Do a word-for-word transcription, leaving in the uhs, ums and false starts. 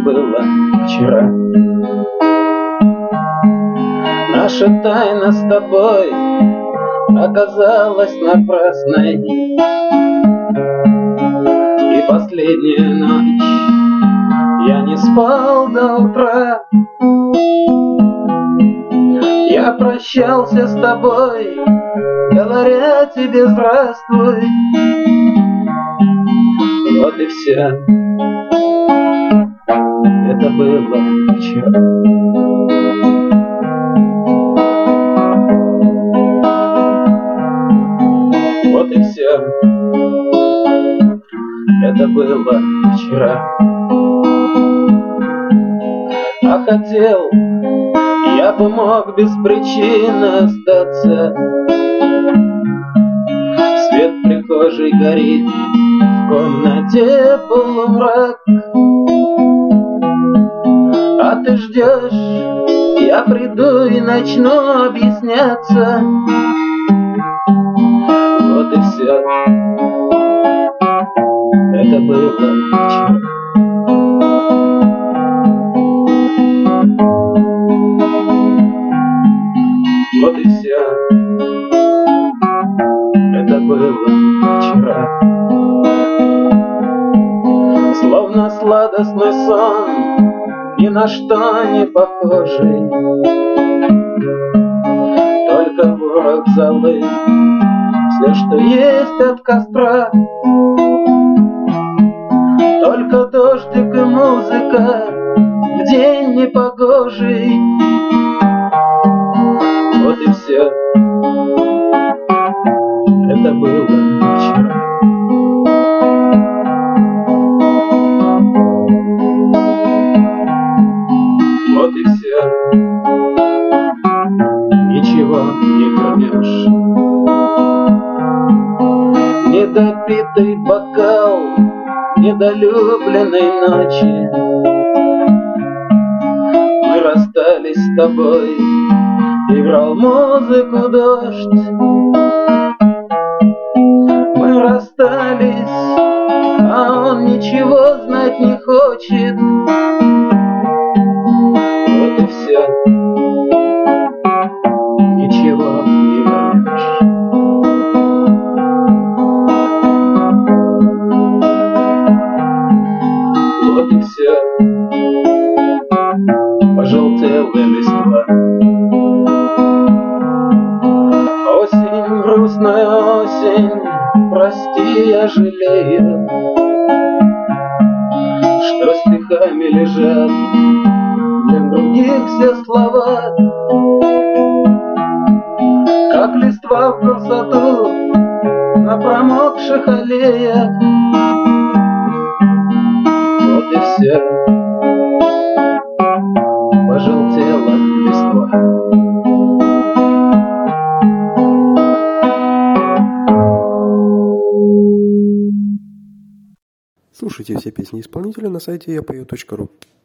было вчера. Наша тайна с тобой оказалась напрасной, и последняя ночь я не спал до утра. Я прощался с тобой, говоря тебе здравствуй. Вот и все. Это было вчера. Вот и все. Это было вчера. А хотел, я бы мог без причины остаться. Свет в прихожей горит, в комнате полумрак. А ты ждешь, я приду и начну объясняться. Вот и все. Это было вчера. Вот и все. Это было вчера. Словно сладостный сон, ни на что не похожий, только ворох золы, все, что есть от костра. Только дождик и музыка в день непогожий. Вот и все. Это было вчера. Вот и все. Ничего не вернешь. Недопитый бокал недолюбленной ночи. Мы расстались с тобой, играл музыку дождь. Мы расстались, а он ничего знать не хочет. Вот и все. Ничего не вернешь. Вот и все. Пожелтела листва. Осень, грустная осень, прости, я жалею, что стихами лежат для других все слова, как листва в красоту на промокших аллеях. Вот и все. Пожелтела листва. Слушайте все песни исполнителя на сайте я пою точка ру.